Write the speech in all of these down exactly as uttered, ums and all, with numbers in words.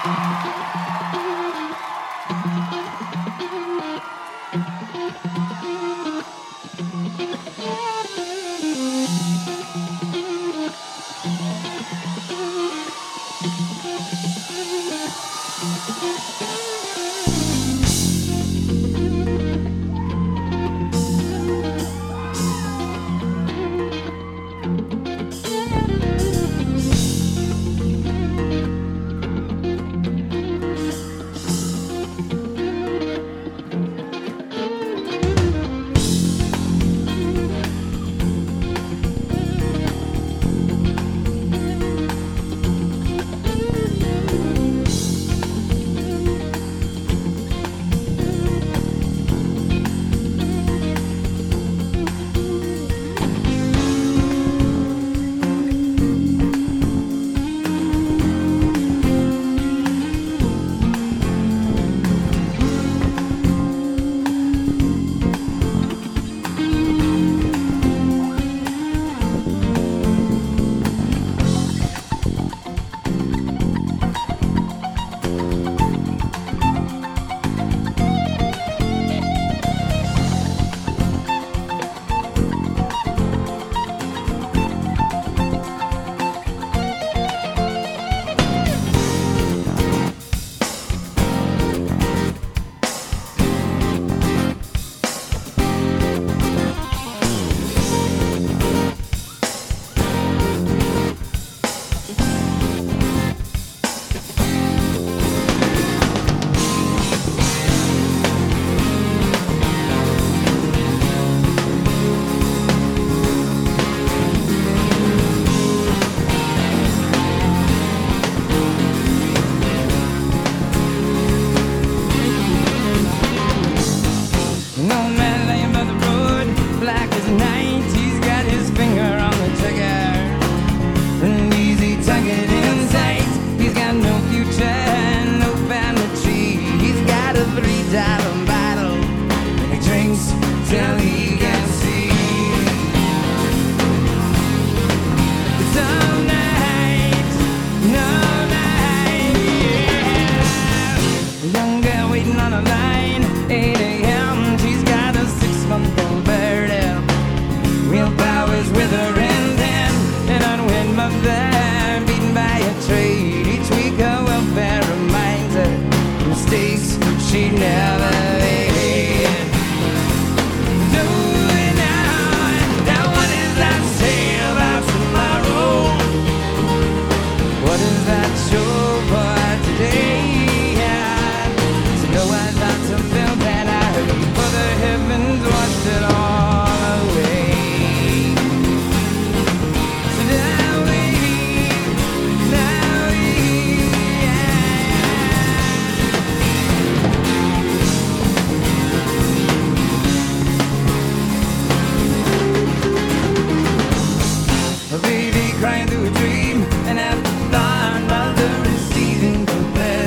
crying through a dream, and at the dawn, mother is seizing the bed.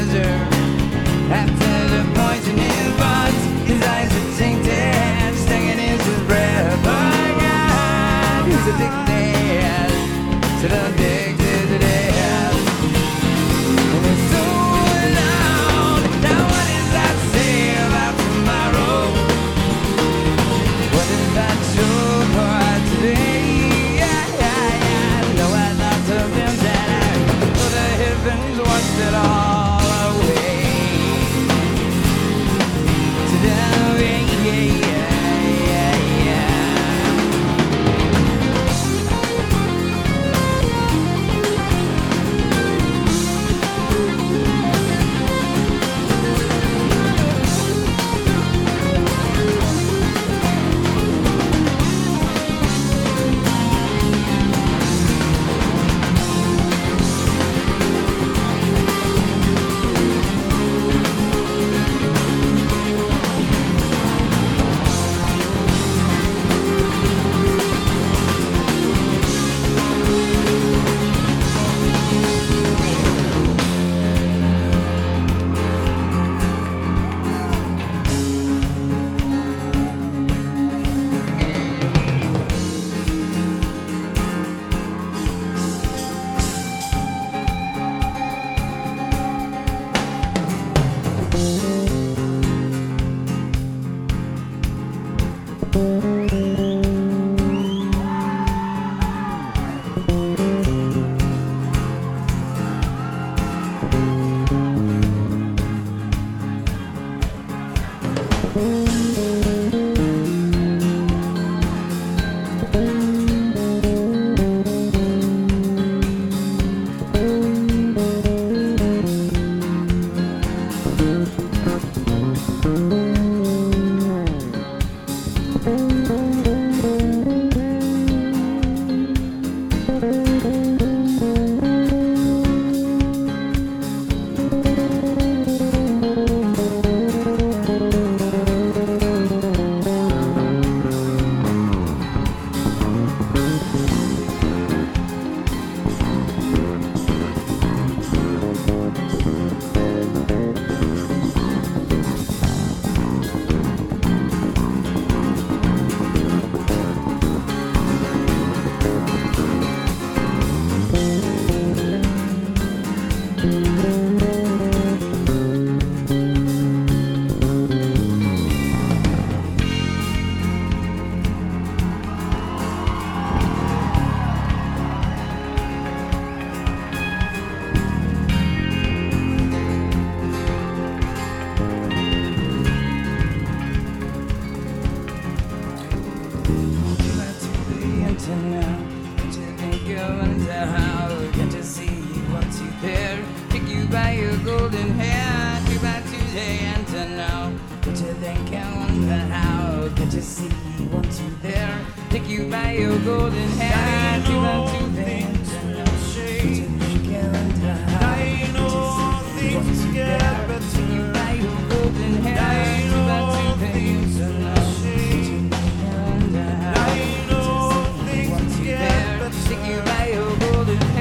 golden hair. Too bad today and to now. But you think I wonder how. Can't you see want you there? Take you by your golden hair. Too bad today and to now. But you think I wonder how. I know things get better. Take you by your golden hair. Too bad today and to now. But you think I wonder how. I know things get better. Take you by your golden hair.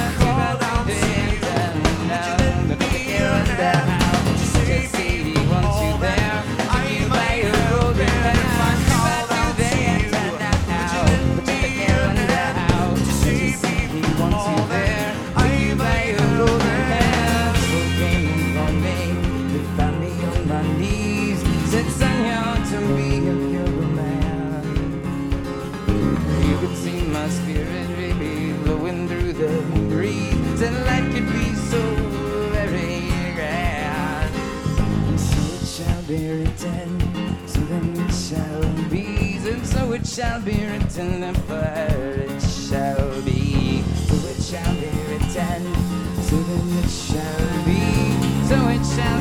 And life could be so very grand. And so it shall be written, so then it shall be, and so it shall be written, and for it shall be. So it shall be written, so then it shall be, so it shall